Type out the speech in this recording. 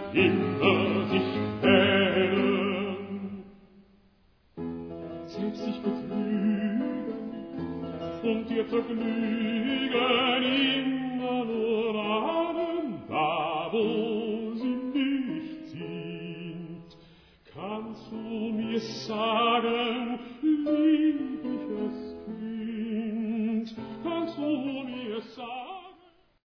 immer sich kennen. Selbst sich betrügen und ihr Vergnügen immer nur ahnen, da wo sie nicht sind. Kannst du mir sagen, liebliches Kind, kannst du mir sagen,